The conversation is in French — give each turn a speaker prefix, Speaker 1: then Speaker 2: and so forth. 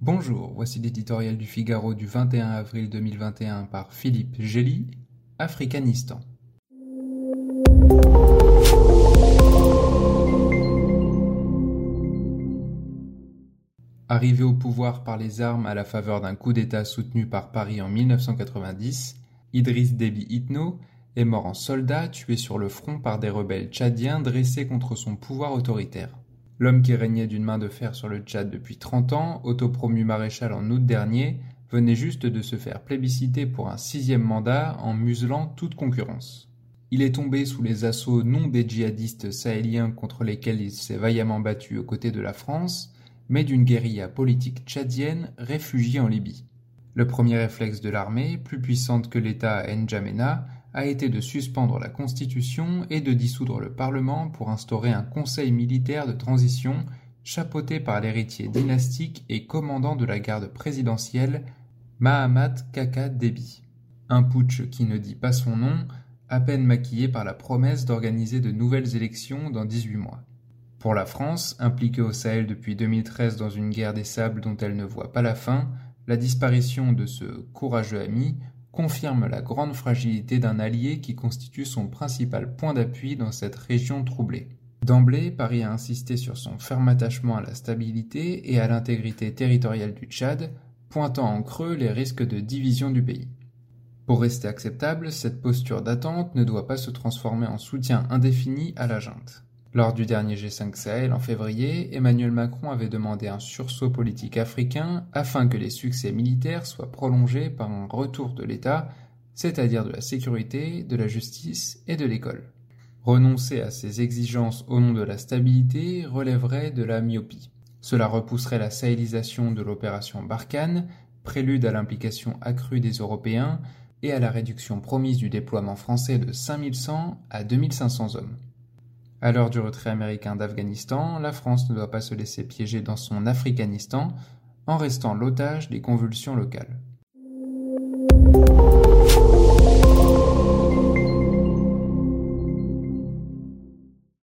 Speaker 1: Bonjour, voici l'éditorial du Figaro du 21 avril 2021 par Philippe Gély, Africanistan. Arrivé au pouvoir par les armes à la faveur d'un coup d'État soutenu par Paris en 1990, Idriss Déby Itno est mort en soldat tué sur le front par des rebelles tchadiens dressés contre son pouvoir autoritaire. L'homme qui régnait d'une main de fer sur le Tchad depuis 30 ans, autopromu maréchal en août dernier, venait juste de se faire plébisciter pour un 6e mandat en muselant toute concurrence. Il est tombé sous les assauts non des djihadistes sahéliens contre lesquels il s'est vaillamment battu aux côtés de la France, mais d'une guérilla politique tchadienne réfugiée en Libye. Le premier réflexe de l'armée, plus puissante que l'État à N'Djamena, a été de suspendre la Constitution et de dissoudre le Parlement pour instaurer un conseil militaire de transition chapeauté par l'héritier dynastique et commandant de la garde présidentielle, Mahamat Kaka Déby. Un putsch qui ne dit pas son nom, à peine maquillé par la promesse d'organiser de nouvelles élections dans 18 mois. Pour la France, impliquée au Sahel depuis 2013 dans une guerre des sables dont elle ne voit pas la fin, la disparition de ce courageux ami confirme la grande fragilité d'un allié qui constitue son principal point d'appui dans cette région troublée. D'emblée, Paris a insisté sur son ferme attachement à la stabilité et à l'intégrité territoriale du Tchad, pointant en creux les risques de division du pays. Pour rester acceptable, cette posture d'attente ne doit pas se transformer en soutien indéfini à la junte. Lors du dernier G5 Sahel en février, Emmanuel Macron avait demandé un sursaut politique africain afin que les succès militaires soient prolongés par un retour de l'État, c'est-à-dire de la sécurité, de la justice et de l'école. Renoncer à ces exigences au nom de la stabilité relèverait de la myopie. Cela repousserait la sahélisation de l'opération Barkhane, prélude à l'implication accrue des Européens et à la réduction promise du déploiement français de 5100 à 2500 hommes. À l'heure du retrait américain d'Afghanistan, la France ne doit pas se laisser piéger dans son Africanistan en restant l'otage des convulsions locales.